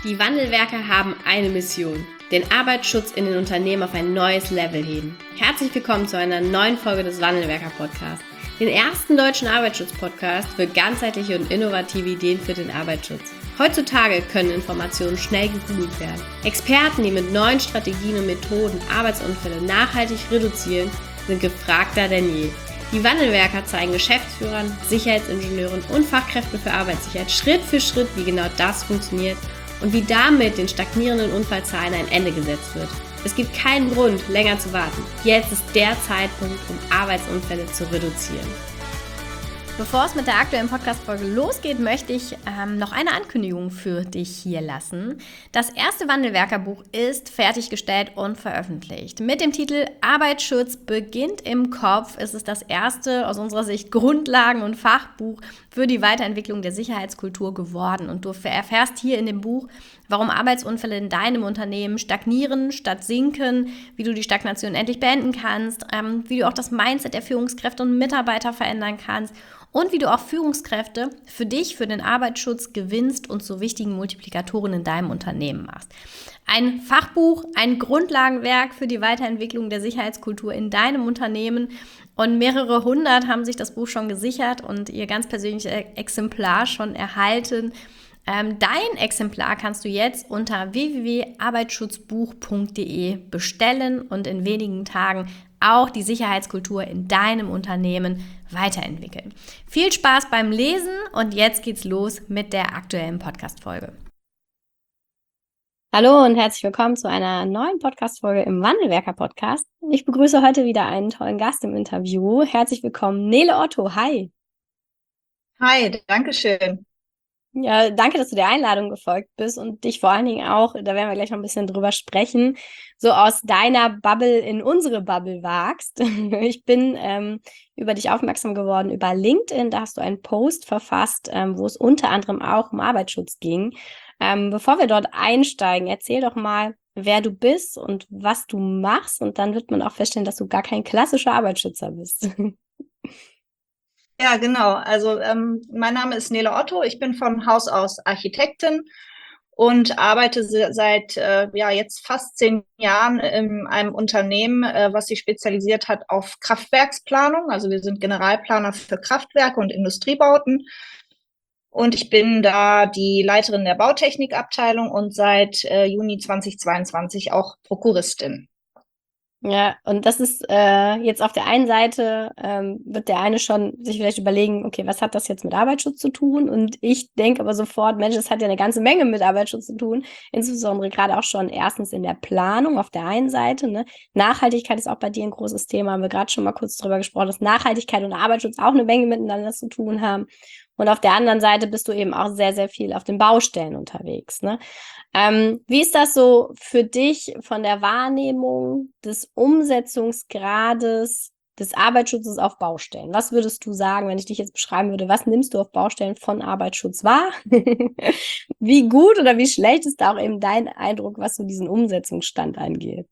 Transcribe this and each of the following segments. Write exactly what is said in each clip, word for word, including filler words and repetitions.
Die Wandelwerker haben eine Mission: den Arbeitsschutz in den Unternehmen auf ein neues Level heben. Herzlich willkommen zu einer neuen Folge des Wandelwerker-Podcasts, den ersten deutschen Arbeitsschutz-Podcast für ganzheitliche und innovative Ideen für den Arbeitsschutz. Heutzutage können Informationen schnell gegoogelt werden. Experten, die mit neuen Strategien und Methoden Arbeitsunfälle nachhaltig reduzieren, sind gefragter denn je. Die Wandelwerker zeigen Geschäftsführern, Sicherheitsingenieuren und Fachkräften für Arbeitssicherheit Schritt für Schritt, wie genau das funktioniert und wie damit den stagnierenden Unfallzahlen ein Ende gesetzt wird. Es gibt keinen Grund, länger zu warten. Jetzt ist der Zeitpunkt, um Arbeitsunfälle zu reduzieren. Bevor es mit der aktuellen Podcast-Folge losgeht, möchte ich ähm, noch eine Ankündigung für dich hier lassen. Das erste Wandelwerker-Buch ist fertiggestellt und veröffentlicht. Mit dem Titel Arbeitsschutz beginnt im Kopf ist es das erste, aus unserer Sicht, Grundlagen- und Fachbuch für die Weiterentwicklung der Sicherheitskultur geworden. Und du erfährst hier in dem Buch, warum Arbeitsunfälle in deinem Unternehmen stagnieren statt sinken, wie du die Stagnation endlich beenden kannst, ähm, wie du auch das Mindset der Führungskräfte und Mitarbeiter verändern kannst und wie du auch Führungskräfte für dich, für den Arbeitsschutz gewinnst und zu wichtigen Multiplikatoren in deinem Unternehmen machst. Ein Fachbuch, ein Grundlagenwerk für die Weiterentwicklung der Sicherheitskultur in deinem Unternehmen, und mehrere hundert haben sich das Buch schon gesichert und ihr ganz persönliches Exemplar schon erhalten. Ähm, dein Exemplar kannst du jetzt unter w w w punkt arbeitsschutzbuch punkt d e bestellen und in wenigen Tagen auch die Sicherheitskultur in deinem Unternehmen weiterentwickeln. Viel Spaß beim Lesen und jetzt geht's los mit der aktuellen Podcast-Folge. Hallo und herzlich willkommen zu einer neuen Podcast-Folge im Wandelwerker-Podcast. Ich begrüße heute wieder einen tollen Gast im Interview. Herzlich willkommen, Nele Otto. Hi. Hi, danke schön. Ja, danke, dass du der Einladung gefolgt bist und dich vor allen Dingen auch, da werden wir gleich noch ein bisschen drüber sprechen, so aus deiner Bubble in unsere Bubble wagst. Ich bin ähm, über dich aufmerksam geworden über LinkedIn, da hast du einen Post verfasst, ähm, wo es unter anderem auch um Arbeitsschutz ging. Ähm, bevor wir dort einsteigen, erzähl doch mal, wer du bist und was du machst, und dann wird man auch feststellen, dass du gar kein klassischer Arbeitsschützer bist. Ja, genau. Also ähm, mein Name ist Nele Otto. Ich bin von Haus aus Architektin und arbeite se- seit äh, ja jetzt fast zehn Jahren in einem Unternehmen, äh, was sich spezialisiert hat auf Kraftwerksplanung. Also wir sind Generalplaner für Kraftwerke und Industriebauten. Und ich bin da die Leiterin der Bautechnikabteilung und seit äh, Juni zweitausendzweiundzwanzig auch Prokuristin. Ja, und das ist äh, jetzt auf der einen Seite, ähm, wird der eine schon sich vielleicht überlegen, okay, was hat das jetzt mit Arbeitsschutz zu tun? Und ich denke aber sofort, Mensch, das hat ja eine ganze Menge mit Arbeitsschutz zu tun, insbesondere gerade auch schon erstens in der Planung auf der einen Seite. Ne? Nachhaltigkeit ist auch bei dir ein großes Thema, haben wir gerade schon mal kurz drüber gesprochen, dass Nachhaltigkeit und Arbeitsschutz auch eine Menge miteinander zu tun haben. Und auf der anderen Seite bist du eben auch sehr, sehr viel auf den Baustellen unterwegs. Ne? Ähm, wie ist das so für dich von der Wahrnehmung des Umsetzungsgrades des Arbeitsschutzes auf Baustellen? Was würdest du sagen, wenn ich dich jetzt beschreiben würde, was nimmst du auf Baustellen von Arbeitsschutz wahr? Wie gut oder wie schlecht ist da auch eben dein Eindruck, was so diesen Umsetzungsstand angeht?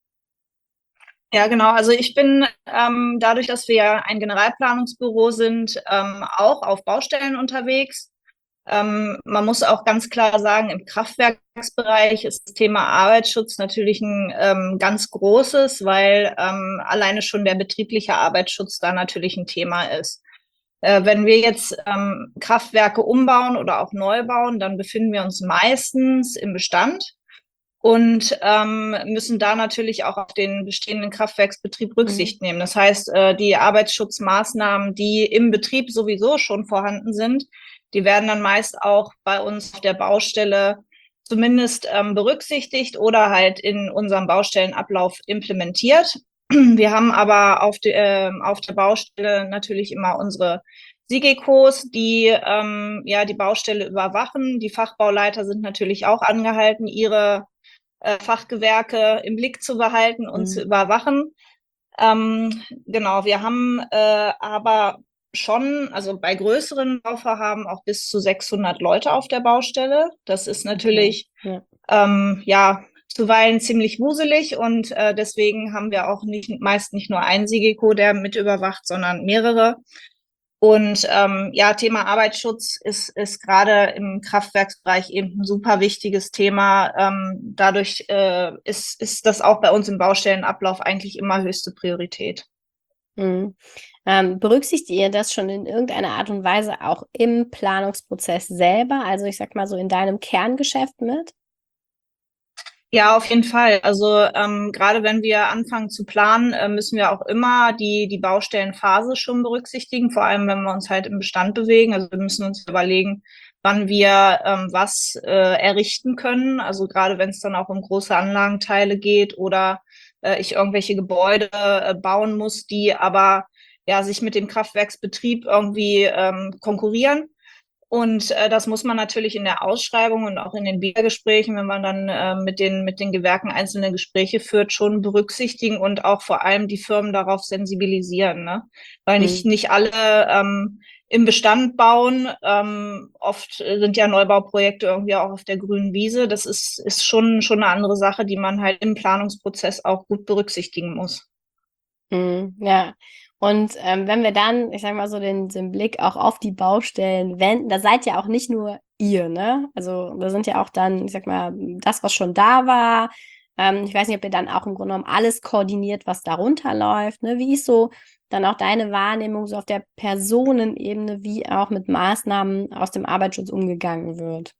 Ja, genau. Also ich bin ähm, dadurch, dass wir ja ein Generalplanungsbüro sind, ähm, auch auf Baustellen unterwegs. Ähm, man muss auch ganz klar sagen, im Kraftwerksbereich ist das Thema Arbeitsschutz natürlich ein ähm, ganz großes, weil ähm, alleine schon der betriebliche Arbeitsschutz da natürlich ein Thema ist. Äh, wenn wir jetzt ähm, Kraftwerke umbauen oder auch neu bauen, dann befinden wir uns meistens im Bestand und ähm, müssen da natürlich auch auf den bestehenden Kraftwerksbetrieb Rücksicht nehmen. Das heißt, äh, die Arbeitsschutzmaßnahmen, die im Betrieb sowieso schon vorhanden sind, die werden dann meist auch bei uns auf der Baustelle zumindest ähm, berücksichtigt oder halt in unserem Baustellenablauf implementiert. Wir haben aber auf, die, äh, auf der Baustelle natürlich immer unsere SIGECOs, die ähm, ja die Baustelle überwachen. Die Fachbauleiter sind natürlich auch angehalten, ihre äh, Fachgewerke im Blick zu behalten und mhm. zu überwachen. Ähm, genau, wir haben äh, aber schon, also bei größeren Bauvorhaben auch bis zu sechshundert Leute auf der Baustelle. Das ist natürlich okay. ja. Ähm, ja zuweilen ziemlich wuselig und äh, deswegen haben wir auch nicht meist nicht nur einen SIGECO, der mit überwacht, sondern mehrere. Und ähm, ja, Thema Arbeitsschutz ist, ist gerade im Kraftwerksbereich eben ein super wichtiges Thema. Ähm, dadurch äh, ist, ist das auch bei uns im Baustellenablauf eigentlich immer höchste Priorität. Mhm. Ähm, berücksichtigt ihr das schon in irgendeiner Art und Weise auch im Planungsprozess selber? Also ich sag mal so in deinem Kerngeschäft mit? Ja, auf jeden Fall. Also ähm, gerade wenn wir anfangen zu planen, äh, müssen wir auch immer die, die Baustellenphase schon berücksichtigen, vor allem wenn wir uns halt im Bestand bewegen. Also wir müssen uns überlegen, wann wir ähm, was äh, errichten können. Also gerade wenn es dann auch um große Anlagenteile geht oder äh, ich irgendwelche Gebäude äh, bauen muss, die aber ja sich mit dem Kraftwerksbetrieb irgendwie ähm, konkurrieren. Und äh, das muss man natürlich in der Ausschreibung und auch in den Bietergesprächen, wenn man dann äh, mit den, mit den Gewerken einzelne Gespräche führt, schon berücksichtigen und auch vor allem die Firmen darauf sensibilisieren, ne? Weil nicht, Mhm. nicht alle ähm, im Bestand bauen. Ähm, oft sind ja Neubauprojekte irgendwie auch auf der grünen Wiese. Das ist, ist schon, schon eine andere Sache, die man halt im Planungsprozess auch gut berücksichtigen muss. Mhm. Ja. Und ähm, wenn wir dann, ich sag mal so, den, den Blick auch auf die Baustellen wenden, da seid ja auch nicht nur ihr, ne? Also da sind ja auch dann, ich sag mal, das, was schon da war. Ähm, ich weiß nicht, ob ihr dann auch im Grunde genommen alles koordiniert, was darunter läuft, ne? Wie ist so dann auch deine Wahrnehmung so auf der Personenebene, wie auch mit Maßnahmen aus dem Arbeitsschutz umgegangen wird?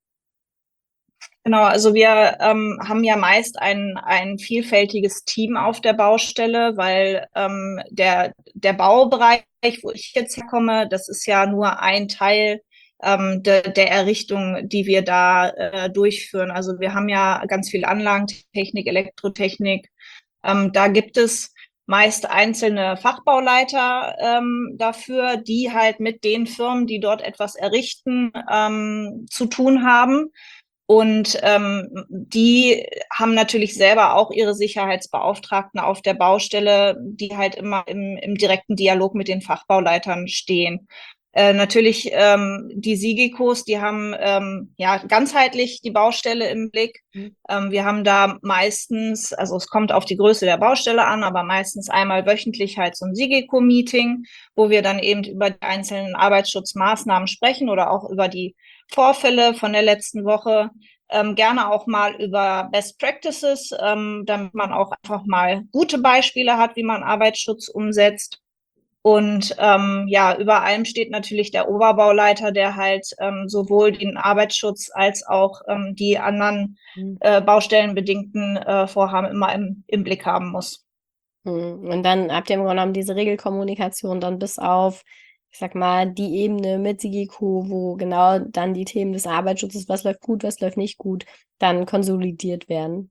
Genau, also wir ähm, haben ja meist ein, ein vielfältiges Team auf der Baustelle, weil ähm, der, der Baubereich, wo ich jetzt herkomme, das ist ja nur ein Teil ähm, de, der Errichtung, die wir da äh, durchführen. Also wir haben ja ganz viel Anlagentechnik, Elektrotechnik. Ähm, da gibt es meist einzelne Fachbauleiter ähm, dafür, die halt mit den Firmen, die dort etwas errichten, ähm, zu tun haben. Und ähm, die haben natürlich selber auch ihre Sicherheitsbeauftragten auf der Baustelle, die halt immer im, im direkten Dialog mit den Fachbauleitern stehen. Äh, natürlich ähm, die SIGECOs, die haben ähm, ja ganzheitlich die Baustelle im Blick. Mhm. Ähm, wir haben da meistens, also es kommt auf die Größe der Baustelle an, aber meistens einmal wöchentlich halt so ein SIGECO-Meeting, wo wir dann eben über die einzelnen Arbeitsschutzmaßnahmen sprechen oder auch über die Vorfälle von der letzten Woche, ähm, gerne auch mal über Best Practices, ähm, damit man auch einfach mal gute Beispiele hat, wie man Arbeitsschutz umsetzt. Und ähm, ja, über allem steht natürlich der Oberbauleiter, der halt ähm, sowohl den Arbeitsschutz als auch ähm, die anderen Mhm. äh, baustellenbedingten äh, Vorhaben immer im, im Blick haben muss. Mhm. Und dann habt ihr im Grunde genommen diese Regelkommunikation dann bis auf, ich sag mal, die Ebene mit SIGIKO, wo genau dann die Themen des Arbeitsschutzes, was läuft gut, was läuft nicht gut, dann konsolidiert werden.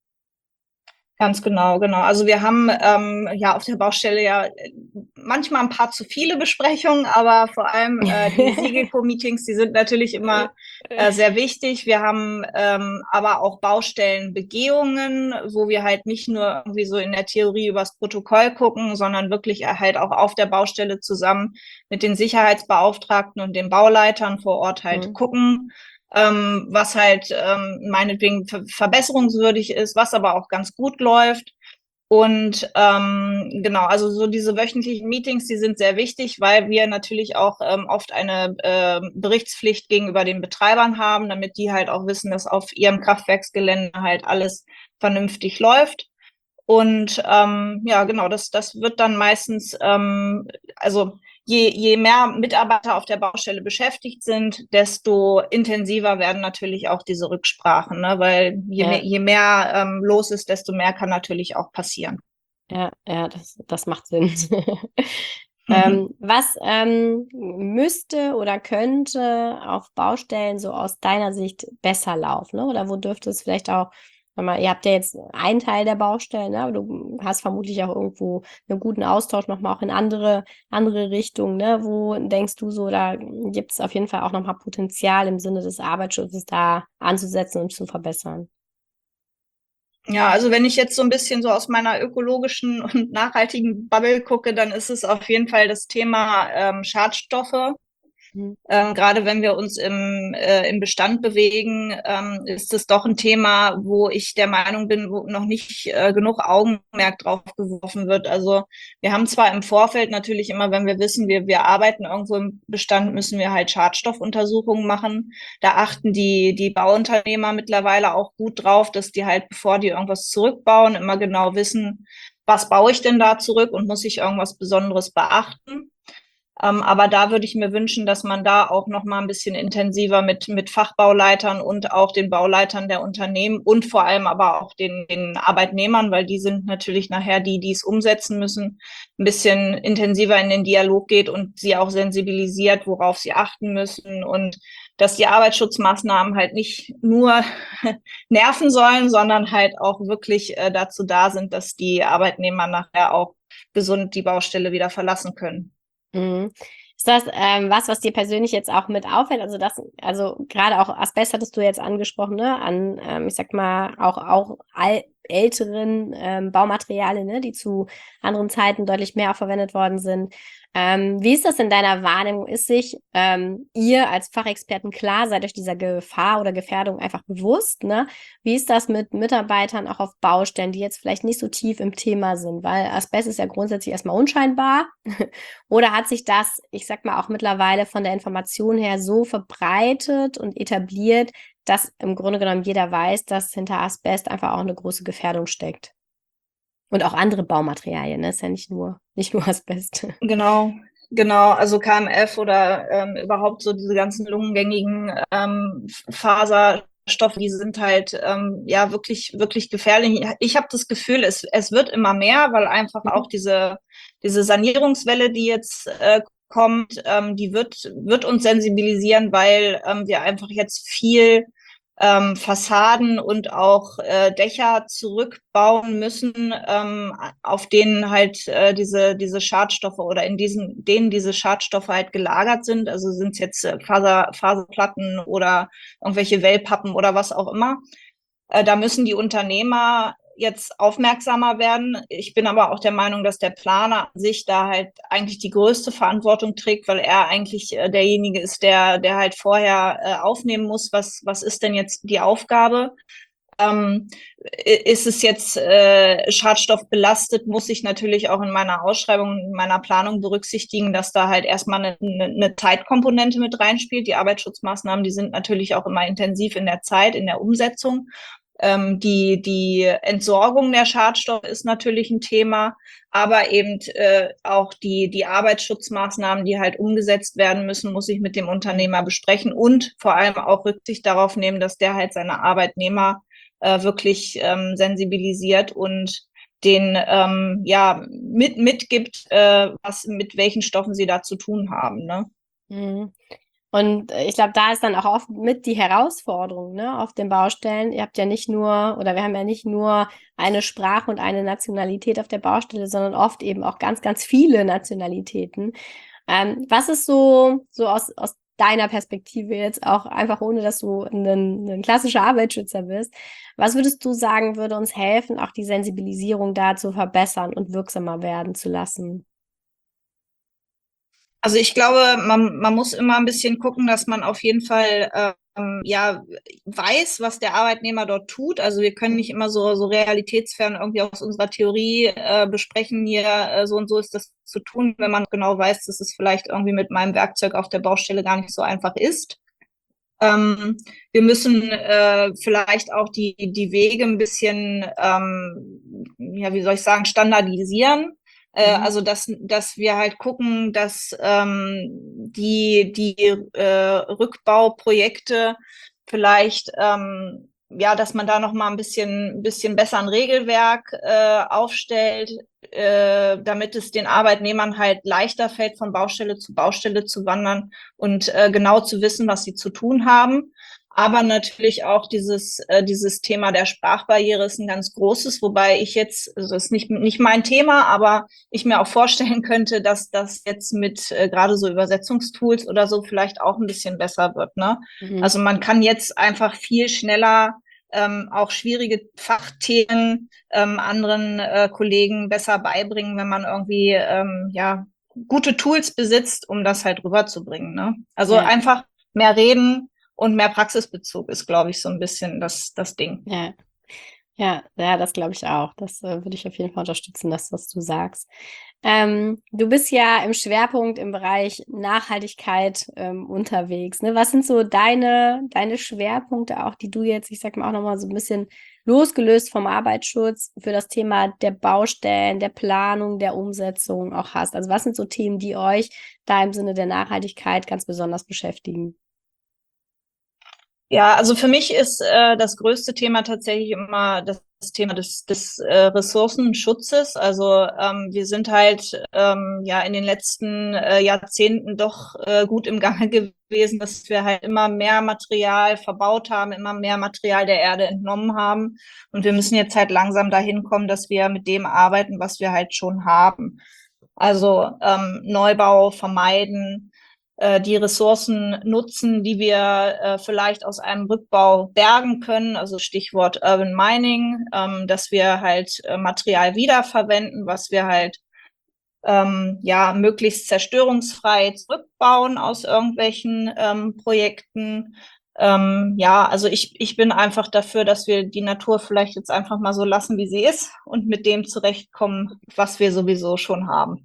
Ganz genau, genau. Also wir haben ähm, ja auf der Baustelle ja äh, manchmal ein paar zu viele Besprechungen, aber vor allem äh, die SIGECO-Meetings, die sind natürlich immer äh, sehr wichtig. Wir haben ähm, aber auch Baustellenbegehungen, wo wir halt nicht nur irgendwie so in der Theorie übers Protokoll gucken, sondern wirklich halt auch auf der Baustelle zusammen mit den Sicherheitsbeauftragten und den Bauleitern vor Ort halt Mhm. gucken, ähm, was halt ähm, meinetwegen ver verbesserungswürdig ist, was aber auch ganz gut läuft. Und ähm, genau, also so diese wöchentlichen Meetings, die sind sehr wichtig, weil wir natürlich auch ähm, oft eine äh, Berichtspflicht gegenüber den Betreibern haben, damit die halt auch wissen, dass auf ihrem Kraftwerksgelände halt alles vernünftig läuft. Und ähm, ja, genau, das, das wird dann meistens, ähm, also je, je mehr Mitarbeiter auf der Baustelle beschäftigt sind, desto intensiver werden natürlich auch diese Rücksprachen, ne? Weil je mehr, Ja, je mehr ähm, los ist, desto mehr kann natürlich auch passieren. ja, ja, das, das macht Sinn. Ähm, was ähm, müsste oder könnte auf Baustellen so aus deiner Sicht besser laufen, ne? Oder wo dürfte es vielleicht auch, sag mal, ihr habt ja jetzt einen Teil der Baustellen, ne? Aber du hast vermutlich auch irgendwo einen guten Austausch nochmal auch in andere, andere Richtungen, ne? Wo denkst du so, da gibt es auf jeden Fall auch nochmal Potenzial im Sinne des Arbeitsschutzes da anzusetzen und zu verbessern? Ja, also wenn ich jetzt so ein bisschen so aus meiner ökologischen und nachhaltigen Bubble gucke, dann ist es auf jeden Fall das Thema ähm, Schadstoffe. Mhm. Ähm, gerade wenn wir uns im, äh, im Bestand bewegen, ähm, ist es doch ein Thema, wo ich der Meinung bin, wo noch nicht äh, genug Augenmerk drauf geworfen wird. Also wir haben zwar im Vorfeld natürlich immer, wenn wir wissen, wir, wir arbeiten irgendwo im Bestand, müssen wir halt Schadstoffuntersuchungen machen. Da achten die, die Bauunternehmer mittlerweile auch gut drauf, dass die halt, bevor die irgendwas zurückbauen, immer genau wissen, was baue ich denn da zurück und muss ich irgendwas Besonderes beachten. Ähm, aber da würde ich mir wünschen, dass man da auch noch mal ein bisschen intensiver mit, mit Fachbauleitern und auch den Bauleitern der Unternehmen und vor allem aber auch den, den Arbeitnehmern, weil die sind natürlich nachher die, die es umsetzen müssen, ein bisschen intensiver in den Dialog geht und sie auch sensibilisiert, worauf sie achten müssen und dass die Arbeitsschutzmaßnahmen halt nicht nur nerven sollen, sondern halt auch wirklich äh, dazu da sind, dass die Arbeitnehmer nachher auch gesund die Baustelle wieder verlassen können. Mhm. Ist das ähm, was, was dir persönlich jetzt auch mit auffällt? Also das, also gerade auch Asbest hattest du jetzt angesprochen, ne? An, ähm, ich sag mal, auch auch al älteren ähm, Baumaterialien, ne? Die zu anderen Zeiten deutlich mehr auch verwendet worden sind. Ähm, wie ist das in deiner Wahrnehmung? Ist sich ähm, ihr als Fachexperten klar, seid euch dieser Gefahr oder Gefährdung einfach bewusst, ne? Wie ist das mit Mitarbeitern auch auf Baustellen, die jetzt vielleicht nicht so tief im Thema sind? Weil Asbest ist ja grundsätzlich erstmal unscheinbar. Oder hat sich das, ich sag mal, auch mittlerweile von der Information her so verbreitet und etabliert, dass im Grunde genommen jeder weiß, dass hinter Asbest einfach auch eine große Gefährdung steckt? Und auch andere Baumaterialien, ne? Ist ja nicht nur, nicht nur Asbest. Genau, genau. Also K M F oder ähm, überhaupt so diese ganzen lungengängigen ähm, Faserstoffe, die sind halt ähm, ja wirklich, wirklich gefährlich. Ich habe das Gefühl, es, es wird immer mehr, weil einfach auch diese, diese Sanierungswelle, die jetzt äh, kommt, ähm, die wird, wird uns sensibilisieren, weil ähm, wir einfach jetzt viel ähm, Fassaden und auch äh, Dächer zurückbauen müssen, ähm, auf denen halt äh, diese, diese Schadstoffe oder in diesen, denen diese Schadstoffe halt gelagert sind. Also sind es jetzt äh, Faser, Faserplatten oder irgendwelche Wellpappen oder was auch immer. Äh, da müssen die Unternehmer jetzt aufmerksamer werden. Ich bin aber auch der Meinung, dass der Planer an sich da halt eigentlich die größte Verantwortung trägt, weil er eigentlich äh, derjenige ist, der, der halt vorher äh, aufnehmen muss, was, was ist denn jetzt die Aufgabe. Ähm, ist es jetzt äh, schadstoffbelastet, muss ich natürlich auch in meiner Ausschreibung, in meiner Planung berücksichtigen, dass da halt erstmal eine, eine Zeitkomponente mit reinspielt. Die Arbeitsschutzmaßnahmen, die sind natürlich auch immer intensiv in der Zeit, in der Umsetzung. Ähm, die, die Entsorgung der Schadstoffe ist natürlich ein Thema, aber eben äh, auch die, die Arbeitsschutzmaßnahmen, die halt umgesetzt werden müssen, muss ich mit dem Unternehmer besprechen und vor allem auch Rücksicht darauf nehmen, dass der halt seine Arbeitnehmer äh, wirklich ähm, sensibilisiert und den ähm, ja mit mitgibt, äh, was mit welchen Stoffen sie da zu tun haben, ne? Mhm. Und äh, ich glaube, da ist dann auch oft mit die Herausforderung, ne, auf den Baustellen. Ihr habt ja nicht nur, oder wir haben ja nicht nur eine Sprache und eine Nationalität auf der Baustelle, sondern oft eben auch ganz, ganz viele Nationalitäten. Ähm, was ist so, so aus, aus deiner Perspektive jetzt auch einfach, ohne dass du ein, ein klassischer Arbeitsschützer bist, was würdest du sagen, würde uns helfen, auch die Sensibilisierung da zu verbessern und wirksamer werden zu lassen? Also ich glaube, man, man muss immer ein bisschen gucken, dass man auf jeden Fall ähm, ja weiß, was der Arbeitnehmer dort tut. Also wir können nicht immer so, so realitätsfern irgendwie aus unserer Theorie äh, besprechen, hier äh, so und so ist das zu tun, wenn man genau weiß, dass es vielleicht irgendwie mit meinem Werkzeug auf der Baustelle gar nicht so einfach ist. Ähm, wir müssen äh, vielleicht auch die, die Wege ein bisschen, ähm, ja, wie soll ich sagen, standardisieren. Äh, Mhm. also, dass, dass wir halt gucken, dass ähm, die, die äh, Rückbauprojekte vielleicht, ähm, ja, dass man da noch mal ein bisschen, ein bisschen besser ein Regelwerk äh, aufstellt, äh, damit es den Arbeitnehmern halt leichter fällt, von Baustelle zu Baustelle zu wandern und äh, genau zu wissen, was sie zu tun haben. Aber natürlich auch dieses, äh, dieses Thema der Sprachbarriere ist ein ganz großes, wobei ich jetzt, also das ist nicht, nicht mein Thema, aber ich mir auch vorstellen könnte, dass das jetzt mit äh, gerade so Übersetzungstools oder so vielleicht auch ein bisschen besser wird, ne? Mhm. Also man kann jetzt einfach viel schneller ähm, auch schwierige Fachthemen ähm, anderen äh, Kollegen besser beibringen, wenn man irgendwie ähm, ja gute Tools besitzt, um das halt rüberzubringen, ne? Also Ja. einfach mehr reden und mehr Praxisbezug ist, glaube ich, so ein bisschen das, das Ding. Ja. Ja, ja, das glaube ich auch. Das äh, würde ich auf jeden Fall unterstützen, das, was du sagst. Ähm, du bist ja im Schwerpunkt im Bereich Nachhaltigkeit ähm, unterwegs. Ne? Was sind so deine, deine Schwerpunkte auch, die du jetzt, ich sag mal, auch nochmal so ein bisschen losgelöst vom Arbeitsschutz für das Thema der Baustellen, der Planung, der Umsetzung auch hast? Also was sind so Themen, die euch da im Sinne der Nachhaltigkeit ganz besonders beschäftigen? Ja, also für mich ist äh, das größte Thema tatsächlich immer das, das Thema des, des äh, Ressourcenschutzes. Also ähm, wir sind halt ähm, ja in den letzten äh, Jahrzehnten doch äh, gut im Gange gewesen, dass wir halt immer mehr Material verbaut haben, immer mehr Material der Erde entnommen haben. Und wir müssen jetzt halt langsam dahin kommen, dass wir mit dem arbeiten, was wir halt schon haben. Also ähm, Neubau vermeiden, äh, die Ressourcen nutzen, die wir äh, vielleicht aus einem Rückbau bergen können, also Stichwort Urban Mining, ähm, dass wir halt äh, Material wiederverwenden, was wir halt ähm, ja möglichst zerstörungsfrei zurückbauen aus irgendwelchen ähm, Projekten. Ähm, ja, also ich, ich bin einfach dafür, dass wir die Natur vielleicht jetzt einfach mal so lassen, wie sie ist und mit dem zurechtkommen, was wir sowieso schon haben.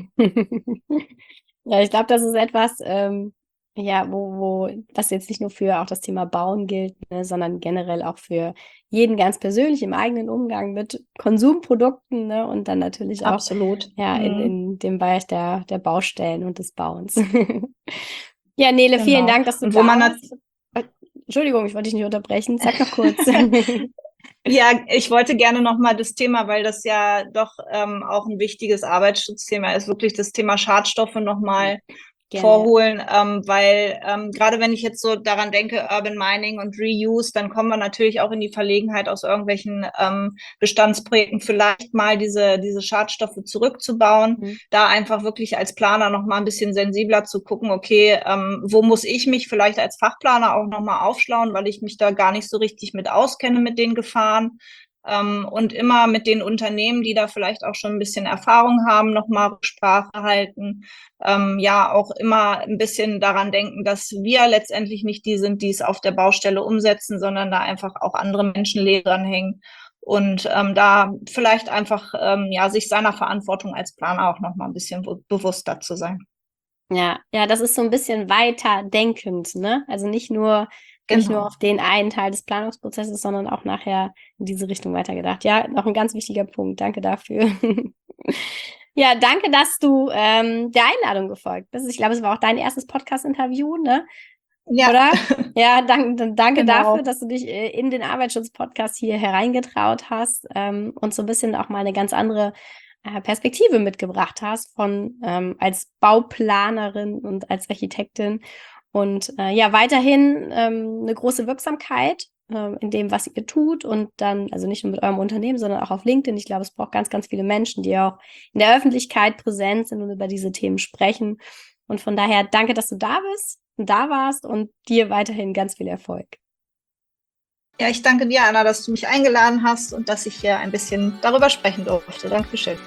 Ja, ich glaube, das ist etwas, ähm, ja, wo, wo, was jetzt nicht nur für auch das Thema Bauen gilt, ne, sondern generell auch für jeden ganz persönlich im eigenen Umgang mit Konsumprodukten, ne, und dann natürlich auch, Absolut. ja, in, Mhm. in dem Bereich der, der Baustellen und des Bauens. Ja, Nele, vielen Genau. Dank, dass du Und wo da man warst. Äh, Entschuldigung, ich wollte dich nicht unterbrechen. Sag noch kurz. ja, ich wollte gerne noch mal das Thema, weil das ja doch ähm, auch ein wichtiges Arbeitsschutzthema ist, wirklich das Thema Schadstoffe noch mal Gerne, ja. vorholen, ähm, weil ähm, gerade wenn ich jetzt so daran denke, Urban Mining und Reuse, dann kommen wir natürlich auch in die Verlegenheit, aus irgendwelchen ähm, Bestandsprojekten vielleicht mal diese, diese Schadstoffe zurückzubauen, Mhm. da einfach wirklich als Planer noch mal ein bisschen sensibler zu gucken, okay, ähm, wo muss ich mich vielleicht als Fachplaner auch noch mal aufschlauen, weil ich mich da gar nicht so richtig mit auskenne mit den Gefahren. Ähm, und immer mit den Unternehmen, die da vielleicht auch schon ein bisschen Erfahrung haben, noch mal Rücksprache halten, ähm, ja auch immer ein bisschen daran denken, dass wir letztendlich nicht die sind, die es auf der Baustelle umsetzen, sondern da einfach auch andere Menschenleben dranhängen und ähm, da vielleicht einfach ähm, ja sich seiner Verantwortung als Planer auch noch mal ein bisschen be bewusster zu sein. Ja, ja, das ist so ein bisschen weiter denkend, ne? Also nicht nur nicht nur Genau. auf den einen Teil des Planungsprozesses, sondern auch nachher in diese Richtung weitergedacht. Ja, noch ein ganz wichtiger Punkt. Danke dafür. Ja, danke, dass du ähm, der Einladung gefolgt bist. Ich glaube, es war auch dein erstes Podcast-Interview, ne? Ja, Oder? Ja, dank, danke dafür, genau. dass du dich äh, in den Arbeitsschutz-Podcast hier hereingetraut hast ähm, und so ein bisschen auch mal eine ganz andere äh, Perspektive mitgebracht hast von ähm, als Bauplanerin und als Architektin und äh, ja, weiterhin ähm, eine große Wirksamkeit äh, in dem, was ihr tut und dann, also nicht nur mit eurem Unternehmen, sondern auch auf LinkedIn. Ich glaube, es braucht ganz, ganz viele Menschen, die auch in der Öffentlichkeit präsent sind und über diese Themen sprechen. Und von daher danke, dass du da bist und da warst und dir weiterhin ganz viel Erfolg. Ja, ich danke dir, Anna, dass du mich eingeladen hast und dass ich hier ein bisschen darüber sprechen durfte. Dankeschön.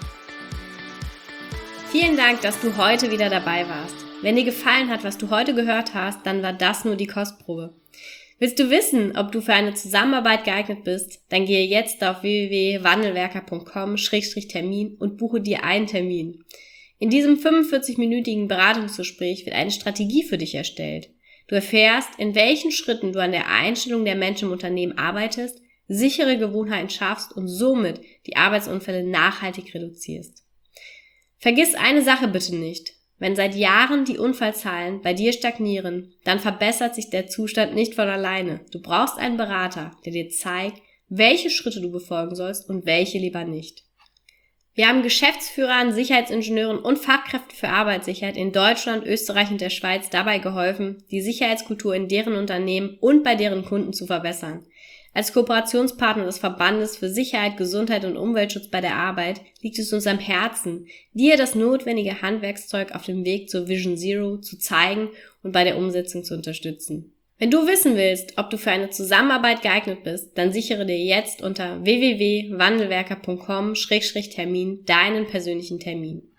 Vielen Dank, dass du heute wieder dabei warst. Wenn dir gefallen hat, was du heute gehört hast, dann war das nur die Kostprobe. Willst du wissen, ob du für eine Zusammenarbeit geeignet bist? Dann gehe jetzt auf w w w punkt wandelwerker punkt com Schrägstrich Termin und buche dir einen Termin. In diesem fünfundvierzig-minütigen Beratungsgespräch wird eine Strategie für dich erstellt. Du erfährst, in welchen Schritten du an der Einstellung der Menschen im Unternehmen arbeitest, sichere Gewohnheiten schaffst und somit die Arbeitsunfälle nachhaltig reduzierst. Vergiss eine Sache bitte nicht. Wenn seit Jahren die Unfallzahlen bei dir stagnieren, dann verbessert sich der Zustand nicht von alleine. Du brauchst einen Berater, der dir zeigt, welche Schritte du befolgen sollst und welche lieber nicht. Wir haben Geschäftsführern, Sicherheitsingenieuren und Fachkräften für Arbeitssicherheit in Deutschland, Österreich und der Schweiz dabei geholfen, die Sicherheitskultur in deren Unternehmen und bei deren Kunden zu verbessern. Als Kooperationspartner des Verbandes für Sicherheit, Gesundheit und Umweltschutz bei der Arbeit liegt es uns am Herzen, dir das notwendige Handwerkszeug auf dem Weg zur Vision Zero zu zeigen und bei der Umsetzung zu unterstützen. Wenn du wissen willst, ob du für eine Zusammenarbeit geeignet bist, dann sichere dir jetzt unter w w w punkt wandelwerker punkt com Schrägstrich Termin deinen persönlichen Termin.